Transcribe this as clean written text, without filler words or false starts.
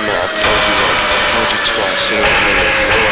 admit I've told you once, I've told you twice, you know what I mean? It's